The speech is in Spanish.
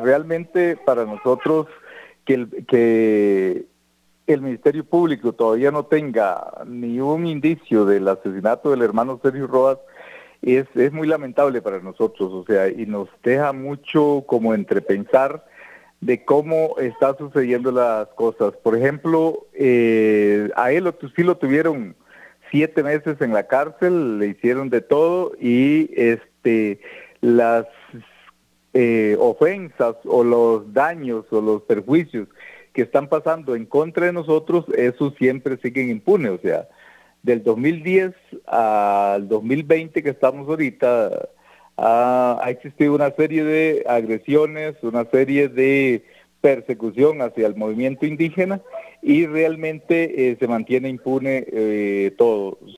realmente para nosotros que el Ministerio Público todavía no tenga ni un indicio del asesinato del hermano Sergio Roas es muy lamentable para nosotros, o sea, y nos deja mucho como entrepensar de cómo están sucediendo las cosas. Por ejemplo, a él sí lo tuvieron 7 meses en la cárcel, le hicieron de todo y las ofensas o los daños o los perjuicios que están pasando en contra de nosotros, esos siempre siguen impunes. O sea, del 2010 al 2020 que estamos ahorita, ha existido una serie de agresiones, una serie de persecución hacia el movimiento indígena y realmente se mantiene impune todo.